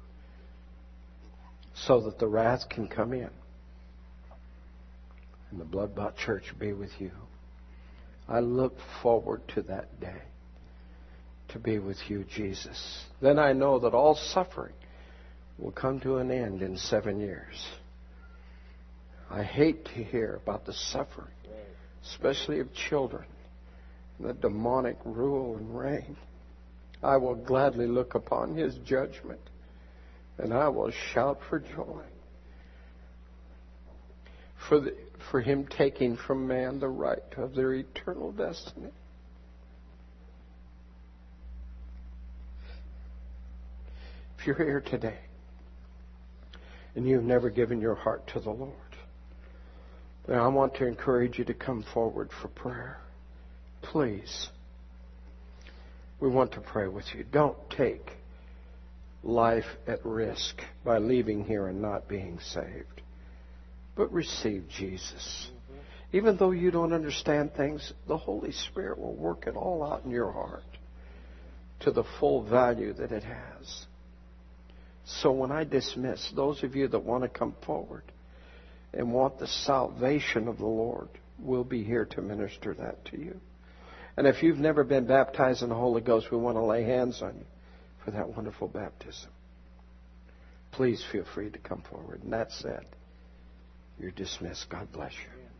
so that the wrath can come in and the blood-bought church be with you. I look forward to that day, to be with you, Jesus. Then I know that all suffering will come to an end in 7 years. I hate to hear about the suffering, especially of children, and the demonic rule and reign. I will gladly look upon his judgment, and I will shout for joy for him taking from man the right of their eternal destiny. If you're here today and you've never given your heart to the Lord, then I want to encourage you to come forward for prayer. Please. We want to pray with you. Don't take life at risk by leaving here and not being saved. But receive Jesus. Even though you don't understand things, the Holy Spirit will work it all out in your heart to the full value that it has. So when I dismiss, those of you that want to come forward and want the salvation of the Lord, we'll be here to minister that to you. And if you've never been baptized in the Holy Ghost, we want to lay hands on you for that wonderful baptism. Please feel free to come forward. And that said, you're dismissed. God bless you.